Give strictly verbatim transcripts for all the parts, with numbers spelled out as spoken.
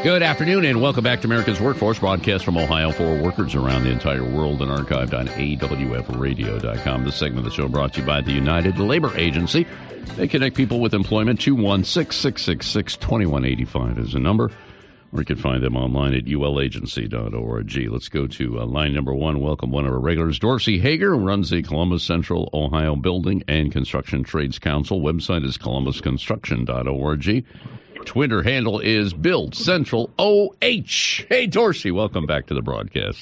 Good afternoon, and welcome back to America's Workforce, broadcast from Ohio for workers around the entire world and archived on A W F radio dot com. This segment of the show brought to you by the United Labor Agency. They connect people with employment. two one six, six six six, two one eight five is the number, or you can find them online at U L agency dot org. Let's go to uh, line number one. Welcome one of our regulars, Dorsey Hager, who runs the Columbus Central Ohio Building and Construction Trades Council. Website is columbus construction dot org. Twitter handle is Build Central O H. Hey, Dorsey, welcome back to the broadcast.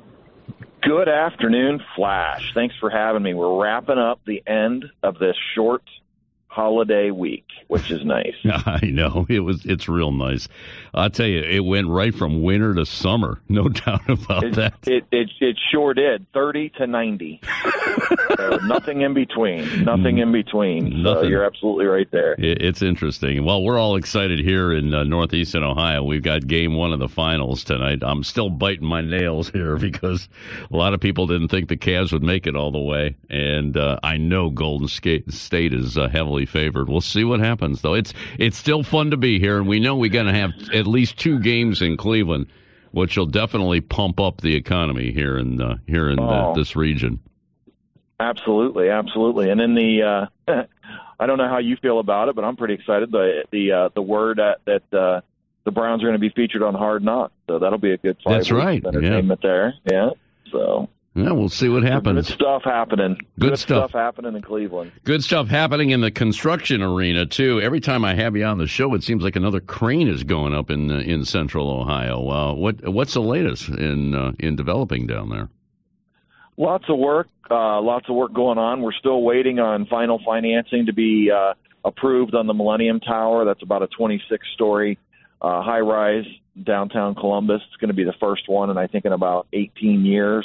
Good afternoon, Flash. Thanks for having me. We're wrapping up the end of this short holiday week, which is nice. I know. It was. It's real nice. I'll tell you, it went right from winter to summer. No doubt about it, that. It, it it sure did. thirty to ninety. So nothing in between. Nothing in between. Nothing. So you're absolutely right there. It, it's interesting. Well, we're all excited here in uh, northeastern Ohio. We've got game one of the finals tonight. I'm still biting my nails here because a lot of people didn't think the Cavs would make it all the way. And uh, I know Golden State is uh, heavily favored. We'll see what happens, though. It's it's still fun to be here, and we know we're going to have at least two games in Cleveland, which will definitely pump up the economy here in uh, here in oh, uh, this region. Absolutely, absolutely. And in the, uh, I don't know how you feel about it, but I'm pretty excited. The the uh, the word that, that uh, the Browns are going to be featured on Hard Knocks, so that'll be a good fight. That's right. Entertainment yeah. there, yeah. So. Yeah, we'll see what happens. Good stuff happening. Good, Good stuff. stuff happening in Cleveland. Good stuff happening in the construction arena, too. Every time I have you on the show, it seems like another crane is going up in uh, in central Ohio. Uh, what What's the latest in uh, in developing down there? Lots of work. Uh, lots of work going on. We're still waiting on final financing to be uh, approved on the Millennium Tower. That's about a twenty-six story uh, high-rise downtown Columbus. It's going to be the first one, and I think in about eighteen years.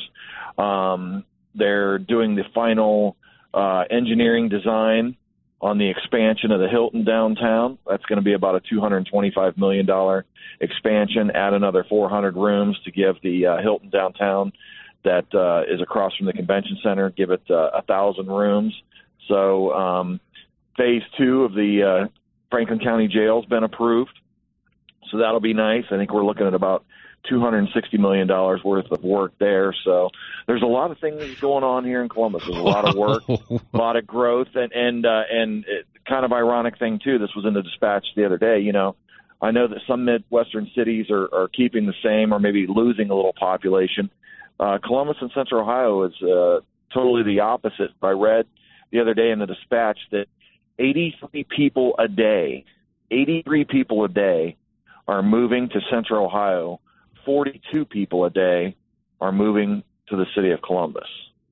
Um, they're doing the final uh, engineering design on the expansion of the Hilton downtown. That's going to be about a two hundred twenty-five million dollars expansion, add another four hundred rooms to give the uh, Hilton downtown that uh, is across from the convention center, give it uh, one thousand rooms. So um, phase two of the uh, Franklin County Jail has been approved. So that'll be nice. I think we're looking at about two hundred sixty million dollars worth of work there. So there's a lot of things going on here in Columbus. There's a lot of work, a lot of growth, and and uh, and it, kind of ironic thing too. This was in the Dispatch the other day. You know, I know that some Midwestern cities are, are keeping the same or maybe losing a little population. Uh, Columbus and Central Ohio is uh, totally the opposite. I read the other day in the Dispatch that eighty-three people a day, eighty-three people a day are moving to Central Ohio. forty-two people a day are moving to the city of Columbus.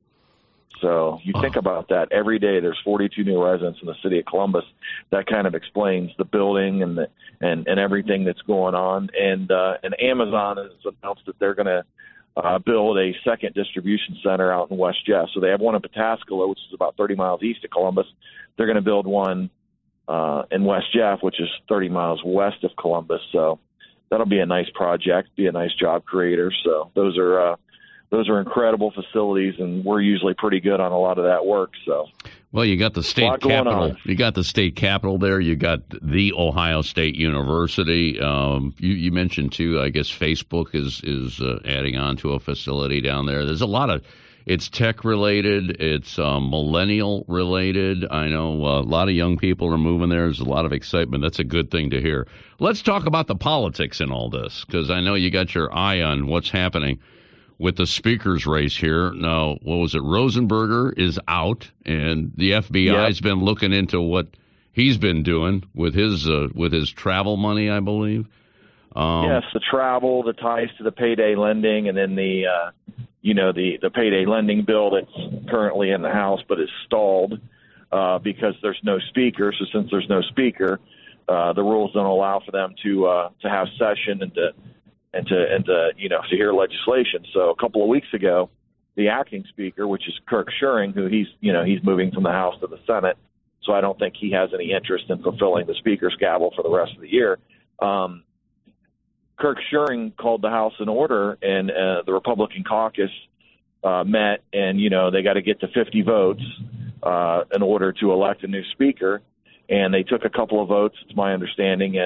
So you think about that. Every day there's forty-two new residents in the city of Columbus. That kind of explains the building and the and, and everything that's going on. And uh, and Amazon has announced that they're going to uh, build a second distribution center out in West Jeff. So they have one in Pataskala, which is about thirty miles east of Columbus. They're going to build one uh, in West Jeff, which is thirty miles west of Columbus. So that'll be a nice project, be a nice job creator. So those are uh, those are incredible facilities, and we're usually pretty good on a lot of that work. So, well, you got the state capital. You got the state capital there. You got the Ohio State University. Um, you, you mentioned too. I guess Facebook is is uh, adding on to a facility down there. There's a lot of. It's tech related. It's um, millennial related. I know uh, a lot of young people are moving there. There's a lot of excitement. That's a good thing to hear. Let's talk about the politics in all this, because I know you got your eye on what's happening with the speaker's race here. Now, what was it? Rosenberger is out, and the F B I has yep. been looking into what he's been doing with his uh, with his travel money, I believe. Um, yes, the travel, the ties to the payday lending, and then the uh, you know the the payday lending bill that's currently in the House but is stalled uh, because there's no speaker. So since there's no speaker, uh, the rules don't allow for them to uh, to have session and to and to and to you know to hear legislation. So a couple of weeks ago, the acting speaker, which is Kirk Scheuring, who he's you know he's moving from the House to the Senate, so I don't think he has any interest in fulfilling the speaker's gavel for the rest of the year. Um, Kirk Scheuring called the House in order, and uh, the Republican caucus uh, met, and, you know, they got to get to fifty votes uh, in order to elect a new speaker. And they took a couple of votes, it's my understanding, and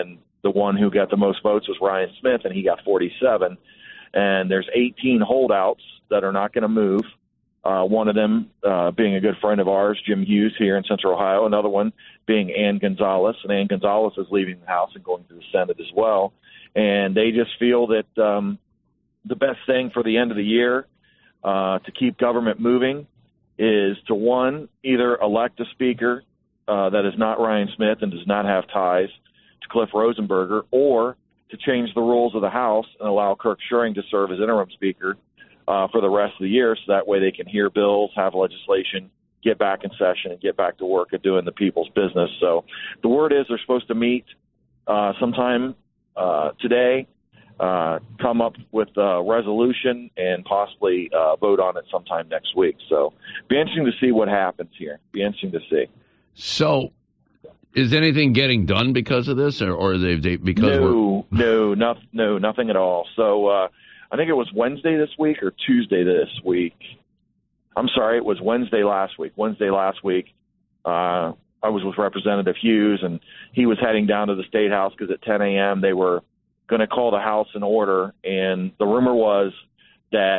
the one who got the most votes was Ryan Smith, and he got forty-seven. And there's eighteen holdouts that are not going to move. Uh, one of them uh, being a good friend of ours, Jim Hughes, here in Central Ohio. Another one being Ann Gonzalez. And Ann Gonzalez is leaving the House and going to the Senate as well. And they just feel that um, the best thing for the end of the year uh, to keep government moving is to, one, either elect a speaker uh, that is not Ryan Smith and does not have ties to Cliff Rosenberger, or to change the rules of the House and allow Kirk Scheuring to serve as interim speaker Uh, for the rest of the year, so that way they can hear bills, have legislation, get back in session, and get back to work at doing the people's business. So the word is they're supposed to meet uh, sometime uh, today, uh, come up with a resolution, and possibly uh, vote on it sometime next week. So be interesting to see what happens here. Be interesting to see. So is anything getting done because of this, or, or they, they because no, we're... no, no, no, nothing at all. So uh, I think it was Wednesday this week or Tuesday this week. I'm sorry, it was Wednesday last week. Wednesday last week, uh, I was with Representative Hughes, and he was heading down to the State House because at ten a.m. they were going to call the House in order, and the rumor was that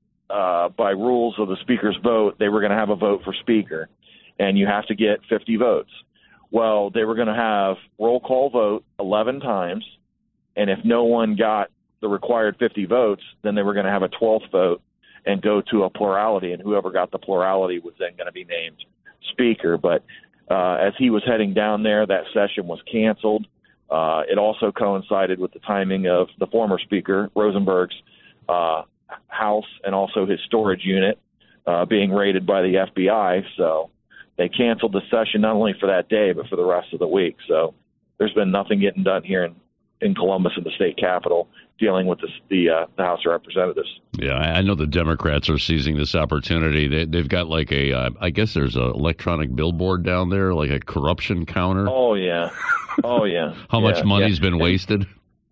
uh, by rules of the Speaker's vote, they were going to have a vote for Speaker, and you have to get fifty votes. Well, they were going to have roll call vote eleven times, and if no one got the required fifty votes, then they were going to have a twelfth vote and go to a plurality, and whoever got the plurality was then going to be named Speaker. But uh, as he was heading down there, that session was canceled. Uh, it also coincided with the timing of the former Speaker, Rosenberg's uh, house, and also his storage unit uh, being raided by the F B I. So they canceled the session not only for that day, but for the rest of the week. So there's been nothing getting done here in, in Columbus in the state capitol dealing with this, the uh, the House of Representatives. Yeah, I know the Democrats are seizing this opportunity. They, they've got like a, uh, I guess there's an electronic billboard down there, like a corruption counter. Oh, yeah. Oh, yeah. How yeah, much money's yeah. been and, wasted?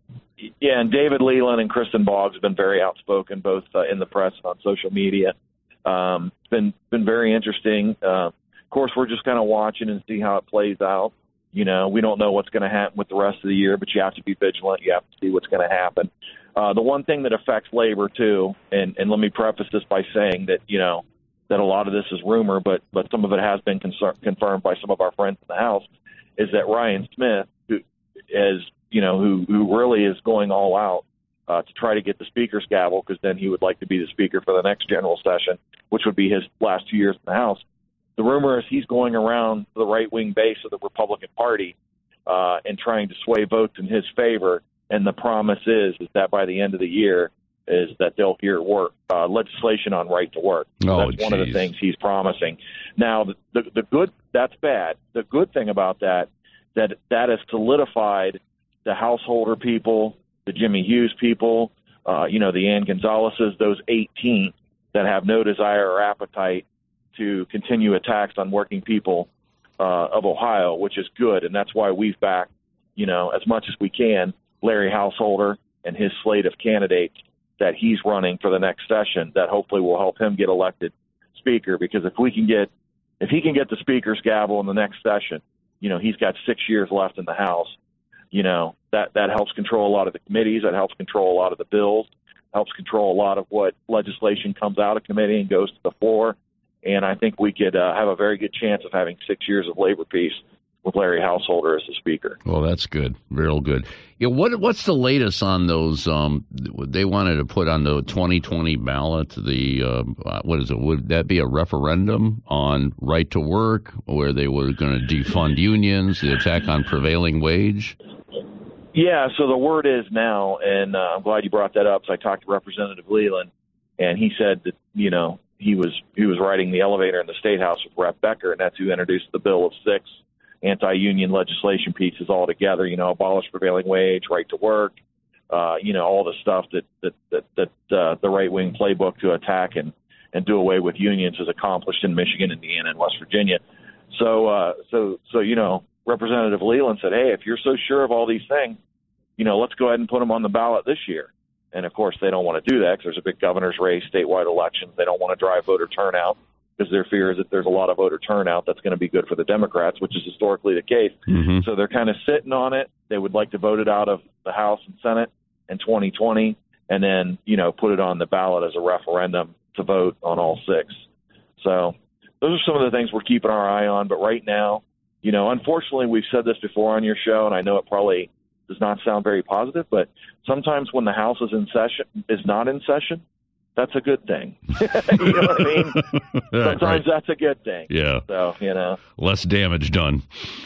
Yeah, and David Leland and Kristen Boggs have been very outspoken, both uh, in the press and on social media. Um, it's been, been very interesting. Uh, of course, we're just kind of watching and see how it plays out. You know, we don't know what's going to happen with the rest of the year, but you have to be vigilant. You have to see what's going to happen. Uh, the one thing that affects labor, too, and, and let me preface this by saying that, you know, that a lot of this is rumor, but, but some of it has been concern, confirmed by some of our friends in the House, is that Ryan Smith, who is, you know, who, who really is going all out uh, to try to get the Speaker's gavel, because then he would like to be the Speaker for the next general session, which would be his last two years in the House. The rumor is he's going around the right-wing base of the Republican Party uh, and trying to sway votes in his favor. And the promise is, is that by the end of the year is that they'll hear work uh, legislation on right to work. Oh, that's geez. one of the things he's promising. Now, the, the, the good that's bad. The good thing about that that that has solidified the householder people, the Jimmy Hughes people, uh, you know, the Ann Gonzalez's, those eighteen that have no desire or appetite to continue attacks on working people uh, of Ohio, which is good. And that's why we've backed, you know, as much as we can, Larry Householder and his slate of candidates that he's running for the next session that hopefully will help him get elected Speaker. Because if we can get, if he can get the Speaker's gavel in the next session, you know, he's got six years left in the House. You know, that, that helps control a lot of the committees. That helps control a lot of the bills, helps control a lot of what legislation comes out of committee and goes to the floor. And I think we could uh, have a very good chance of having six years of labor peace with Larry Householder as the Speaker. Well, that's good. Real good. Yeah, what what's the latest on those? Um, they wanted to put on the twenty twenty ballot the uh, what is it? Would that be a referendum on right to work, where they were going to defund unions, the attack on prevailing wage? Yeah. So the word is now, and uh, I'm glad you brought that up. So I talked to Representative Leland, and he said that you know he was he was riding the elevator in the State House with Rep Becker, and that's who introduced the bill of six anti-union legislation pieces all together, you know, abolish prevailing wage, right to work, uh, you know, all the stuff that, that, that, that uh, the right-wing playbook to attack and, and do away with unions is accomplished in Michigan, Indiana, and West Virginia. So, uh, so, so, you know, Representative Leland said, hey, if you're so sure of all these things, you know, let's go ahead and put them on the ballot this year. And, of course, they don't want to do that because there's a big governor's race, statewide elections. They don't want to drive voter turnout. because their fear is that there's a lot of voter turnout that's going to be good for the Democrats, which is historically the case. Mm-hmm. So they're kind of sitting on it. They would like to vote it out of the House and Senate in twenty twenty, and then, you know, put it on the ballot as a referendum to vote on all six. So those are some of the things we're keeping our eye on. But right now, you know, unfortunately, we've said this before on your show, and I know it probably does not sound very positive, but sometimes when the House is in session, is not in session, that's a good thing. You know what I mean? Sometimes right. that's a good thing. Yeah. So, you know. Less damage done.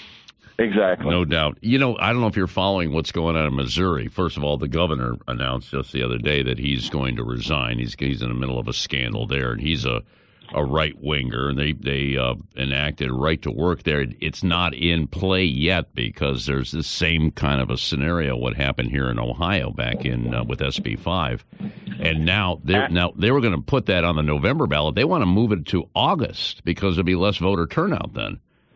Exactly. No doubt. You know, I don't know if you're following what's going on in Missouri. First of all, the governor announced just the other day that he's going to resign. He's he's in the middle of a scandal there, and he's a, a right-winger, and they, they uh, enacted right to work there. It's not in play yet because there's this same kind of a scenario what happened here in Ohio back in uh, with S B five. And now they're now they were going to put that on the November ballot. They want to move it to August because there'll be less voter turnout then.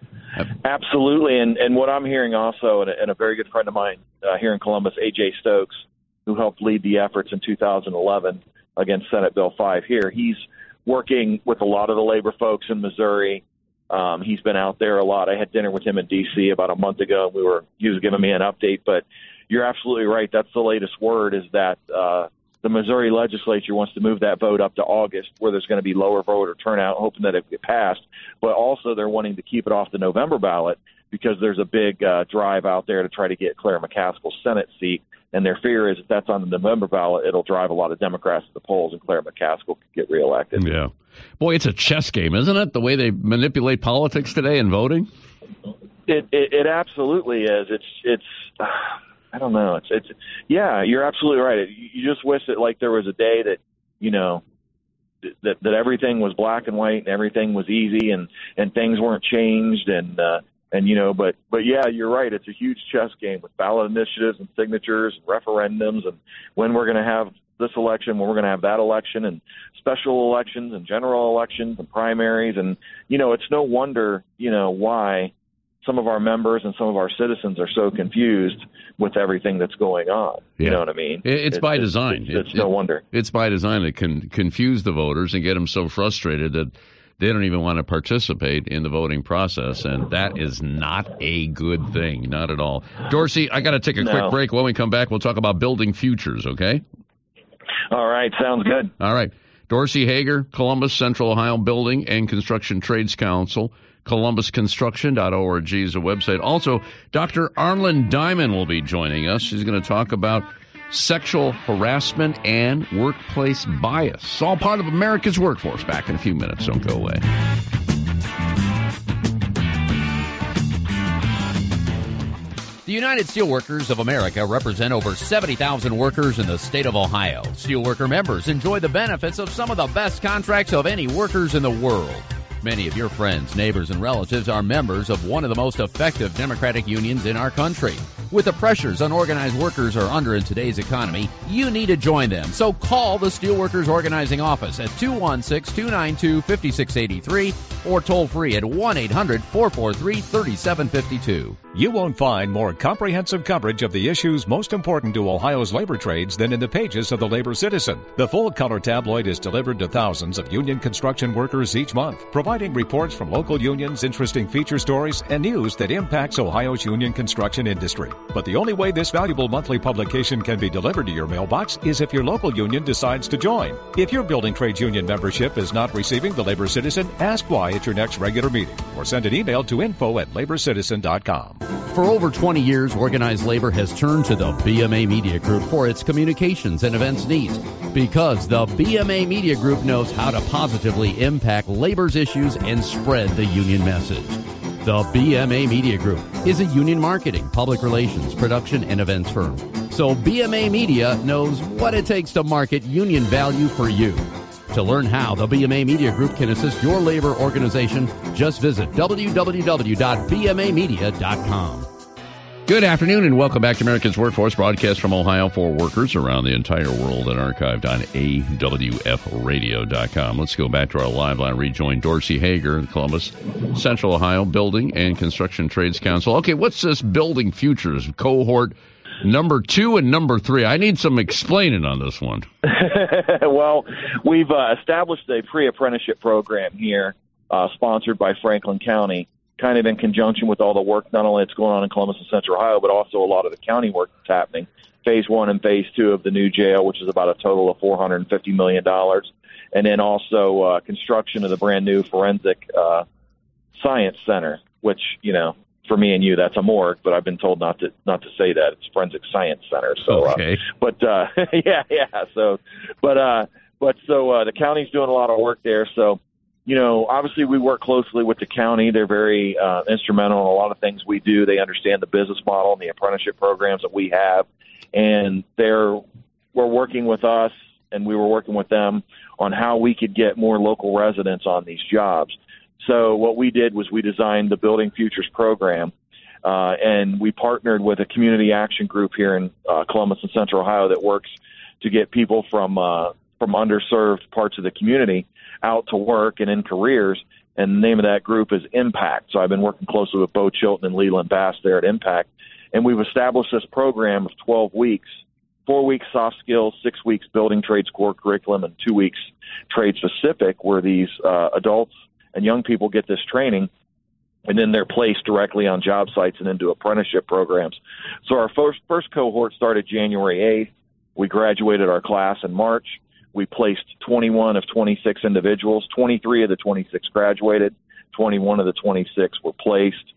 Absolutely, and and what I'm hearing also, and a, and a very good friend of mine uh, here in Columbus, A J Stokes, who helped lead the efforts in two thousand eleven against Senate Bill five here, he's working with a lot of the labor folks in Missouri. Um, he's been out there a lot. I had dinner with him in D C about a month ago. We were he was giving me an update, but you're absolutely right. That's the latest word, is that uh, the Missouri legislature wants to move that vote up to August, where there's going to be lower voter turnout, hoping that it get passed. But also they're wanting to keep it off the November ballot because there's a big uh, drive out there to try to get Claire McCaskill's Senate seat. And their fear is if that's on the November ballot, it'll drive a lot of Democrats to the polls, and Claire McCaskill could get reelected. Yeah. Boy, it's a chess game, isn't it, the way they manipulate politics today in voting? It, it, it absolutely is. It's, it's, uh, I don't know. It's, it's, yeah, you're absolutely right. You just wish that, like, there was a day that, you know, that, that everything was black and white and everything was easy and, and things weren't changed. And, uh, and, you know, but, but yeah, you're right. It's a huge chess game with ballot initiatives and signatures and referendums and when we're going to have this election, when we're going to have that election, and special elections and general elections and primaries. And, you know, it's no wonder, you know, why some of our members and some of our citizens are so confused with everything that's going on. Yeah. You know what I mean? It's, it's by design. It's, it's, it's it, no wonder. It's by design to con- confuse the voters and get them so frustrated that they don't even want to participate in the voting process, and that is not a good thing, not at all. Dorsey, I got to take a no. quick break. When we come back, we'll talk about building futures, okay? All right, sounds good. All right. Dorsey Hager, Columbus Central Ohio Building and Construction Trades Council. columbus construction dot org is a website. Also, Doctor Arlen Diamond will be joining us. She's going to talk about sexual harassment and workplace bias. It's all part of America's workforce. Back in a few minutes. Don't go away. The United Steelworkers of America represent over seventy thousand workers in the state of Ohio. Steelworker members enjoy the benefits of some of the best contracts of any workers in the world. Many of your friends, neighbors, and relatives are members of one of the most effective Democratic unions in our country. With the pressures unorganized workers are under in today's economy, you need to join them. So call the Steelworkers Organizing Office at two one six, two nine two, five six eight three or toll free at one eight hundred, four four three, three seven five two. You won't find more comprehensive coverage of the issues most important to Ohio's labor trades than in the pages of the Labor Citizen. The full-color tabloid is delivered to thousands of union construction workers each month, providing reports from local unions, interesting feature stories, and news that impacts Ohio's union construction industry. But the only way this valuable monthly publication can be delivered to your mailbox is if your local union decides to join. If your building trades union membership is not receiving the Labor Citizen, ask why at your next regular meeting, or send an email to info at labor citizen dot com. For over twenty years, organized labor has turned to the B M A Media Group for its communications and events needs, because the B M A Media Group knows how to positively impact labor's issues and spread the union message. The B M A Media Group is a union marketing, public relations, production, and events firm. So B M A Media knows what it takes to market union value for you. To learn how the B M A Media Group can assist your labor organization, just visit w w w dot b m a media dot com. Good afternoon and welcome back to America's Workforce, broadcast from Ohio for workers around the entire world at archived on a w f radio dot com. Let's go back to our live line. Rejoin Dorsey Hager, the Columbus Central Ohio Building and Construction Trades Council. Okay, what's this building futures cohort number two and number three? I need some explaining on this one. Well, we've uh, established a pre-apprenticeship program here uh, sponsored by Franklin County, kind of in conjunction with all the work not only that's going on in Columbus and Central Ohio, but also a lot of the county work that's happening. Phase one and phase two of the new jail, which is about a total of four hundred fifty million dollars. And then also uh, construction of the brand new forensic uh, science center, which, you know, for me and you, that's a morgue, but I've been told not to not to say that. It's forensic science center. So, okay. uh, but uh, yeah, yeah. So, but uh, but so uh, the county's doing a lot of work there. So, you know, obviously we work closely with the county. They're very uh, instrumental in a lot of things we do. They understand the business model and the apprenticeship programs that we have, and they're we're working with us, and we were working with them on how we could get more local residents on these jobs. So what we did was we designed the Building Futures program, uh, and we partnered with a community action group here in uh, Columbus and Central Ohio that works to get people from uh, from underserved parts of the community out to work and in careers. And the name of that group is Impact. So I've been working closely with Bo Chilton and Leland Bass there at Impact, and we've established this program of twelve weeks. Four weeks soft skills, six weeks building trades core curriculum, and two weeks trade specific, where these uh, adults and young people get this training, and then they're placed directly on job sites and into apprenticeship programs. So our first, first cohort started January eighth. We graduated our class in March. We placed twenty-one of twenty-six individuals. twenty-three of the twenty-six graduated. twenty-one of the twenty-six were placed.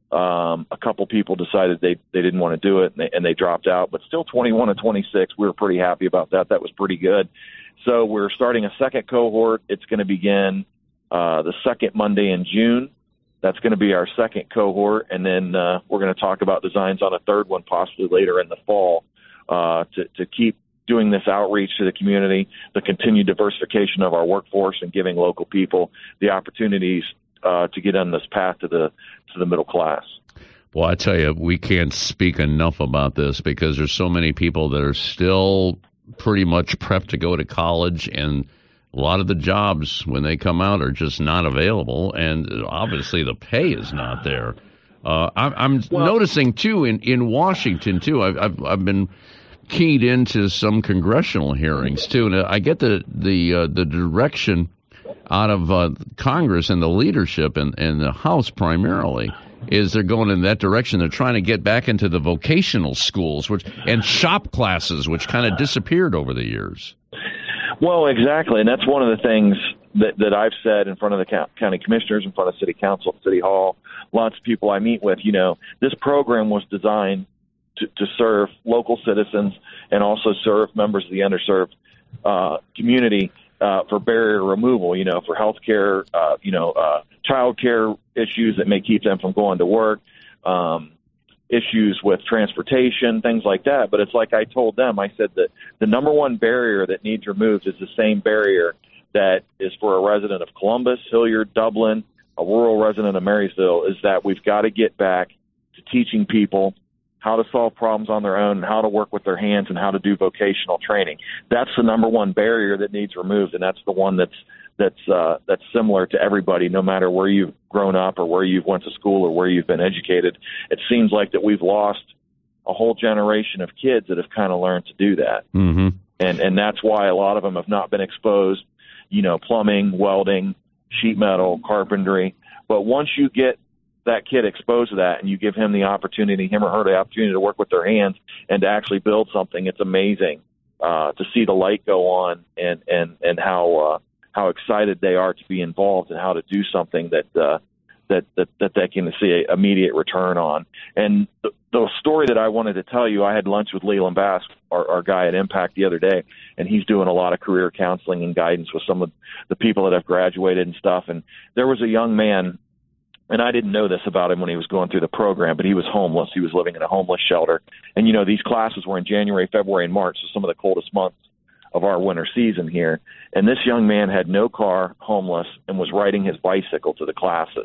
Um, a couple people decided they, they didn't want to do it, and they, and they dropped out. But still twenty-one of twenty-six, we were pretty happy about that. That was pretty good. So we're starting a second cohort. It's going to begin uh, the second Monday in June. That's going to be our second cohort. And then uh, we're going to talk about designs on a third one possibly later in the fall uh, to, to keep doing this outreach to the community, the continued diversification of our workforce, and giving local people the opportunities uh, to get on this path to the to the middle class. Well, I tell you, we can't speak enough about this because there's so many people that are still pretty much prepped to go to college, and a lot of the jobs when they come out are just not available, and obviously the pay is not there. Uh, I, I'm well, noticing too in, in Washington too. I've, I've I've been keyed into some congressional hearings too, and I get the the uh, the direction out of uh, Congress and the leadership and, and the House primarily is they're going in that direction. They're trying to get back into the vocational schools, which and shop classes, which kind of disappeared over the years. Well, exactly, and that's one of the things that, that I've said in front of the county commissioners, in front of city council, city hall, lots of people I meet with. You know, this program was designed to, to serve local citizens and also serve members of the underserved uh, community uh, for barrier removal, you know, for health care, uh, you know, uh, child care issues that may keep them from going to work, um, issues with transportation, things like that. But it's like I told them, I said that the number one barrier that needs removed is the same barrier that is for a resident of Columbus, Hilliard, Dublin, a rural resident of Marysville, is that we've got to get back to teaching people how to solve problems on their own, and how to work with their hands, and how to do vocational training. That's the number one barrier that needs removed, and that's the one that's that's uh, that's similar to everybody, no matter where you've grown up or where you've went to school or where you've been educated. It seems like that we've lost a whole generation of kids that have kind of learned to do that, mm-hmm. and and that's why a lot of them have not been exposed. You know, plumbing, welding, sheet metal, carpentry. But once you get that kid exposed to that and you give him the opportunity, him or her the opportunity to work with their hands and to actually build something, it's amazing uh, to see the light go on and, and, and how uh, how excited they are to be involved and how to do something that uh, that, that, that they can see an immediate return on. And the, the story that I wanted to tell you, I had lunch with Leland Bass, our, our guy at Impact, the other day, and he's doing a lot of career counseling and guidance with some of the people that have graduated and stuff. And there was a young man, and I didn't know this about him when he was going through the program, but he was homeless. He was living in a homeless shelter. And, you know, these classes were in January, February, and March, so some of the coldest months of our winter season here. And this young man had no car, homeless, and was riding his bicycle to the classes.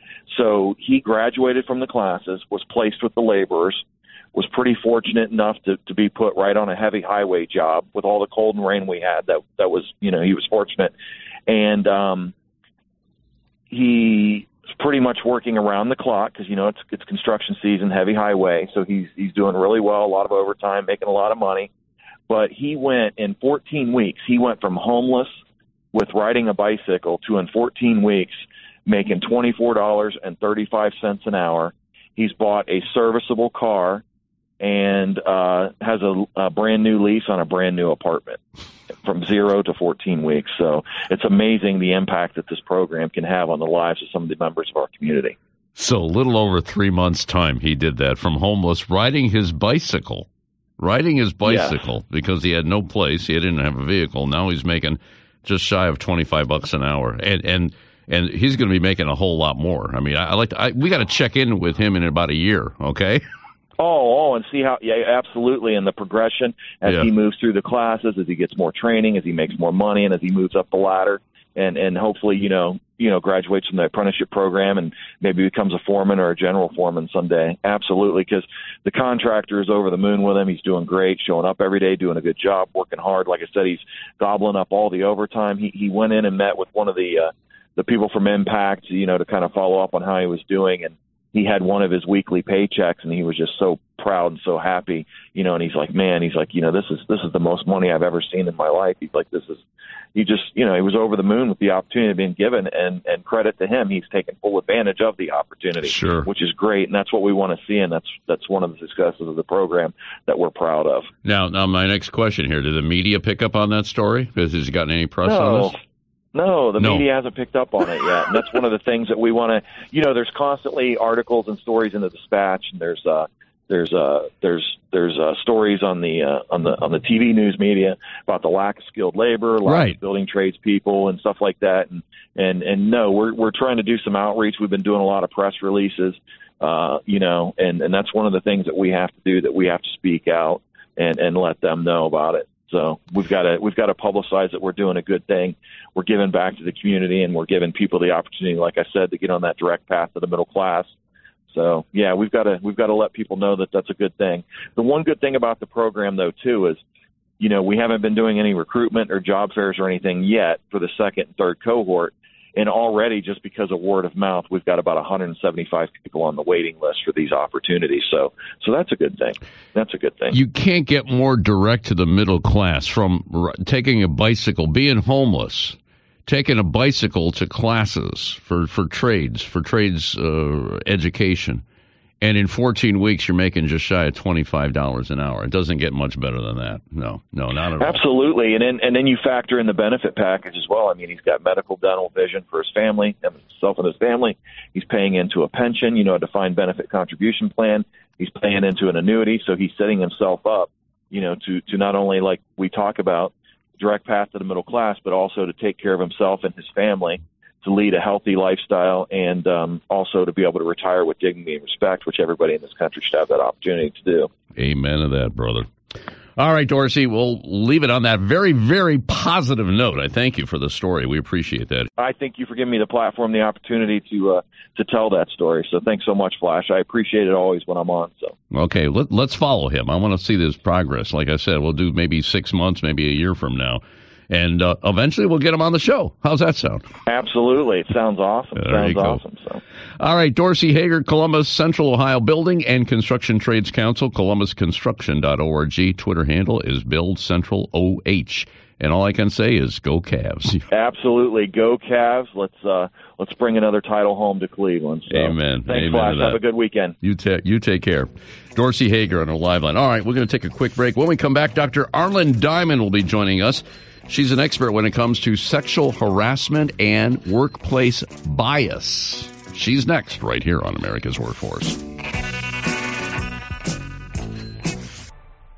So he graduated from the classes, was placed with the laborers, was pretty fortunate enough to, to be put right on a heavy highway job with all the cold and rain we had. That that was, you know, he was fortunate. And um, he was pretty much working around the clock because, you know, it's it's construction season, heavy highway. So he's he's doing really well, a lot of overtime, making a lot of money. But he went in fourteen weeks, he went from homeless with riding a bicycle to in fourteen weeks making twenty-four dollars and thirty-five cents an hour. He's bought a serviceable car and uh, has a, a brand new lease on a brand new apartment from zero to fourteen weeks. So it's amazing the impact that this program can have on the lives of some of the members of our community. So a little over three months' time, he did that from homeless, riding his bicycle, riding his bicycle yes. because he had no place. He didn't have a vehicle. Now he's making just shy of twenty-five bucks an hour. And, and, and he's going to be making a whole lot more. I mean, I, I like to, I, we got to check in with him in about a year. Okay. Oh, oh, and see how, yeah, absolutely. And the progression as yeah. he moves through the classes, as he gets more training, as he makes more money, and as he moves up the ladder, and, and hopefully, you know, you know, graduates from the apprenticeship program and maybe becomes a foreman or a general foreman someday. Absolutely. Because the contractor is over the moon with him. He's doing great, showing up every day, doing a good job, working hard. Like I said, he's gobbling up all the overtime. He, he went in and met with one of the, uh, the people from Impact, you know, to kind of follow up on how he was doing. And he had one of his weekly paychecks, and he was just so proud and so happy, you know, and he's like, man, he's like, you know, this is, this is the most money I've ever seen in my life. He's like, this is, he just, you know, he was over the moon with the opportunity being given, and, and credit to him, he's taken full advantage of the opportunity, sure. which is great. And that's what we want to see. And that's, that's one of the successes of the program that we're proud of. Now, now my next question here, did the media pick up on that story? Has he gotten any press no. on this? No, the no. media hasn't picked up on it yet. And that's one of the things that we want to, you know, there's constantly articles and stories in the Dispatch, and there's, uh, there's, uh, there's, there's, uh, stories on the, uh, on the, on the T V news media about the lack of skilled labor, lack right. of building tradespeople and stuff like that. And, and, and no, we're, we're trying to do some outreach. We've been doing a lot of press releases, uh, you know, and, and that's one of the things that we have to do, that we have to speak out and, and let them know about it. So we've got to we've got to publicize that we're doing a good thing. We're giving back to the community, and we're giving people the opportunity, like I said, to get on that direct path to the middle class. So yeah, we've got to we've got to let people know that that's a good thing. The one good thing about the program, though, too, is, you know, we haven't been doing any recruitment or job fairs or anything yet for the second and third cohort. And already, just because of word of mouth, we've got about one hundred seventy-five people on the waiting list for these opportunities. So, so that's a good thing. That's a good thing. You can't get more direct to the middle class from r- taking a bicycle, being homeless, taking a bicycle to classes for, for trades, for trades uh, education. And in fourteen weeks, you're making just shy of twenty-five dollars an hour. It doesn't get much better than that. No, no, not at all. Absolutely. And then, and then you factor in the benefit package as well. I mean, he's got medical, dental, vision for his family, himself and his family. He's paying into a pension, you know, a defined benefit contribution plan. He's paying into an annuity. So he's setting himself up, you know, to, to not only, like we talk about, direct path to the middle class, but also to take care of himself and his family, to lead a healthy lifestyle, and um, also to be able to retire with dignity and respect, which everybody in this country should have that opportunity to do. Amen to that, brother. All right, Dorsey, we'll leave it on that very, very positive note. I thank you for the story. We appreciate that. I thank you for giving me the platform, the opportunity to uh, to tell that story. So thanks so much, Flash. I appreciate it always when I'm on. So okay, let, let's follow him. I want to see this progress. Like I said, we'll do maybe six months, maybe a year from now. And uh, eventually we'll get him on the show. How's that sound? Absolutely. It sounds awesome. It there sounds awesome. So. All right, Dorsey Hager, Columbus Central Ohio Building and Construction Trades Council, columbus construction dot org. Twitter handle is Build Central O H. And all I can say is go Cavs. Absolutely. Go Cavs. Let's uh, let's bring another title home to Cleveland. So, amen. Thanks, Amen Flash. Have a good weekend. You, ta- you take care. Dorsey Hager on our live line. All right, we're going to take a quick break. When we come back, Doctor Arlen Diamond will be joining us. She's an expert when it comes to sexual harassment and workplace bias. She's next, right here on America's Workforce.